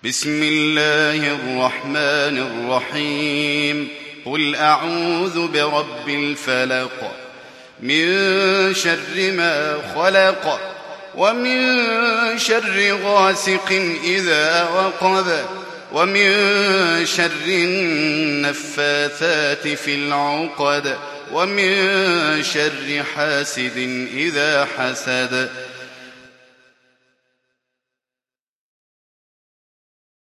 بسم الله الرحمن الرحيم. قل أعوذ برب الفلق من شر ما خلق ومن شر غاسق إذا وقب ومن شر النفاثات في العقد ومن شر حاسد إذا حسد